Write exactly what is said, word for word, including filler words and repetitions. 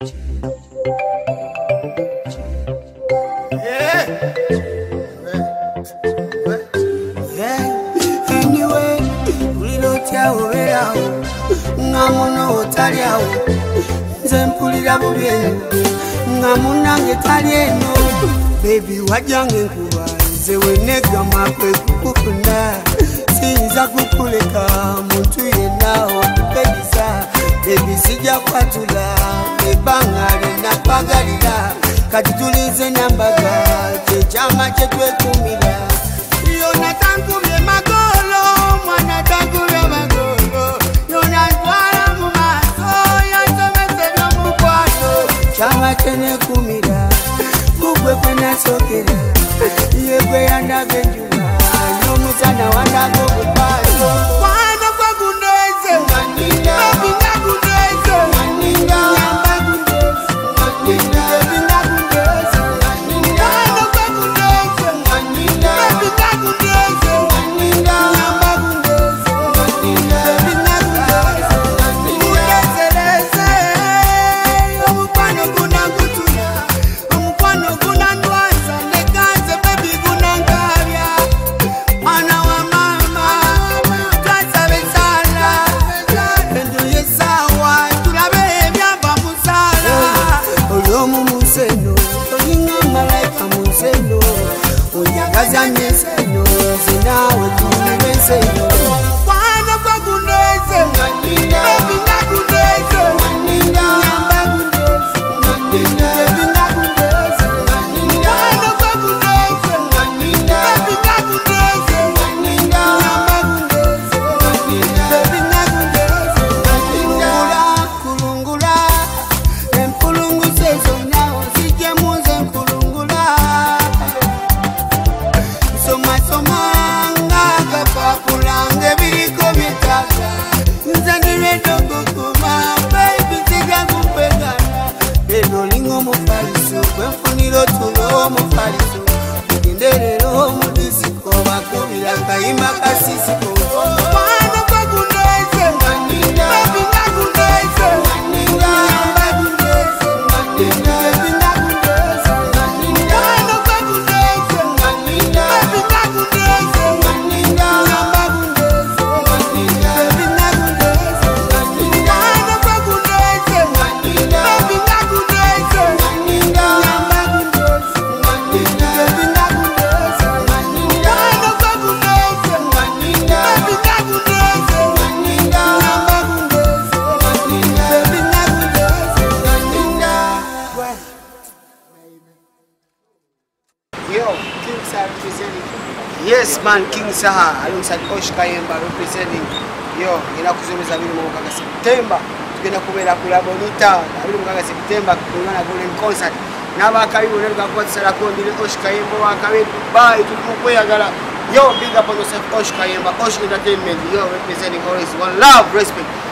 Ngamuno otaliawo nze mpulira bubi ngamunange talieno baby wajange nkuba nze wenegama kwe kukufuna siyinza kukuleka muntu yenna okupegisa baby sijja kwatula ebbanga lyenakwagalira kati tulize nambaga kyekyama kyetwekumira yona tankumye magolo mwana tankumye magolo Chama chene kumira Kugwe kwena sokera Yegwe yanda genjuma Nyomuzana wanda kukupayo Wana kwa kundeze Nganinda Ebinga kundeze Nganinda Nyamba kundeze Nganinda Ebinga kundeze Nganinda Wana kwa kundeze Nganinda Ebinga kundeze Nganinda Nyamba kundeze Nganinda Ebinga kundeze Kundeze leze Seno, zinawe tuwe seno. Wana kwa kundeze, nganinda. Ebinga kundeze, nganinda. Nyamba kundeze, nganinda. Ebinga kundeze, nganinda. Wana kwa kundeze, nganinda. Ebinga kundeze, nganinda. Nyamba kundeze, nganinda. Ebinga kundeze, nganinda. Kulungula, empulungu sezo nao sije muze kulungula. Soma soma nga papulange biriko bitaka nzanire dogo kuma baby tiga kumpegana lelo lingo mufaliso kwenfuniro tulo mufaliso ndenderero mudisiko bakubira kayimba kasisiko wana kwa kundeze nganinda baby ngakundeze nganinda nyamba kundeze nganinda ebinga kundeze nganinda wana kwa kundeze nganinda baby ngakundeze nganinda nyamba kundeze nganinda ebinga kundeze nganinda wana kwa kundeze nganinda baby ngakundeze nganinda nyamba kundeze nganinda ebinga kundeze nganinda wana kwa kundeze nganinda baby ngakundeze nganinda nyamba kundeze nganinda ebinga kundeze nganinda. Yo, King Saha representing. Yes man, King Saha alongside Osh Kayemba representing. Yo, ngena kuzomeza bili mu mwaka September. Tugenda kubera kula Bonita, bili mu mwaka September kulingana golden concert. Naba karibu nero kakwatsa ko ndile Osh Kayemba wakabe Dubai tukukweyagala. Yo, big up on yourself Osh Kayemba, Osh Entertainment. Yo, representing always one love, respect.